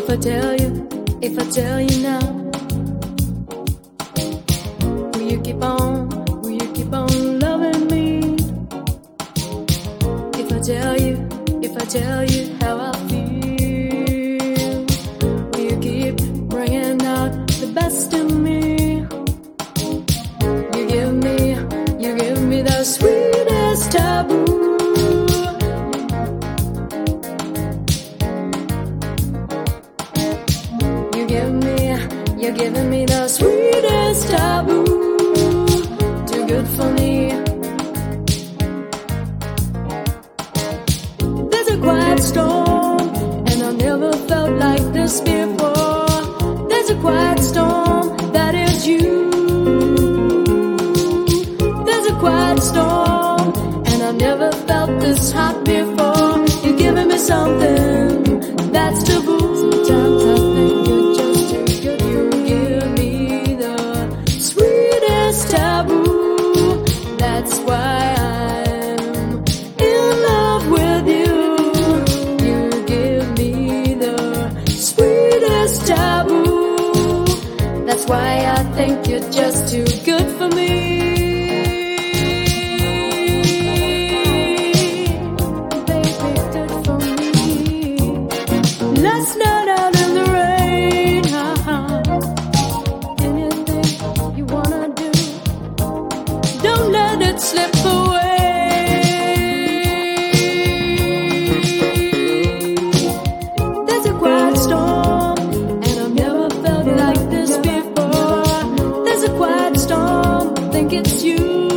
if I tell you now, will you keep on loving me? If I tell you how I feel, will you keep bringing out the best in me? You give me the sweetest taboo. You're giving me the sweetest taboo. Too good for me. There's a quiet storm, and I never felt like this before. There's a quiet storm, that is you. There's a quiet storm, and I never felt this hot before. You're giving me something that's taboo. Sometimes I think you're just too good. You give me the sweetest taboo. That's why I'm in love with you. You give me the sweetest taboo. That's why I think you're just too good for me. Last night out in the rain, anything you wanna do, don't let it slip away. There's a quiet storm, and I've never felt like this before. There's a quiet storm, think it's you.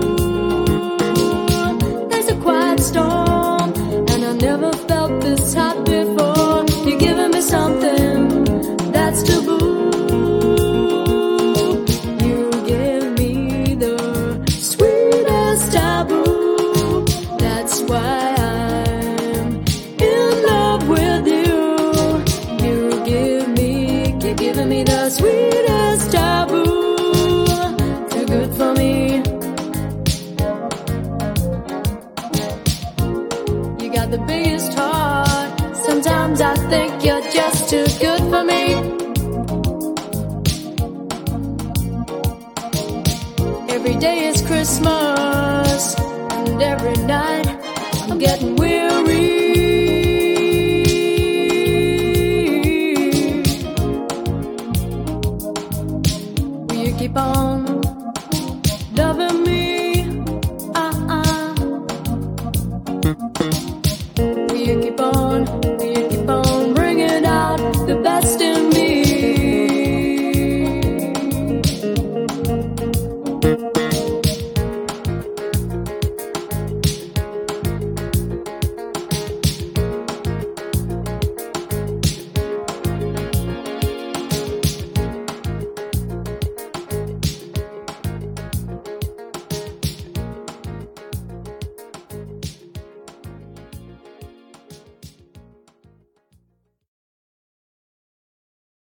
There's a quiet storm, and I've never felt this hot before. You're giving me something that's taboo. You give me the sweetest taboo. That's why I'm in love with you. You're giving me the sweetest taboo. Too good for me. You got the biggest heart. Sometimes I think you're just too good for me. Every day is Christmas, and every night I'm getting weary.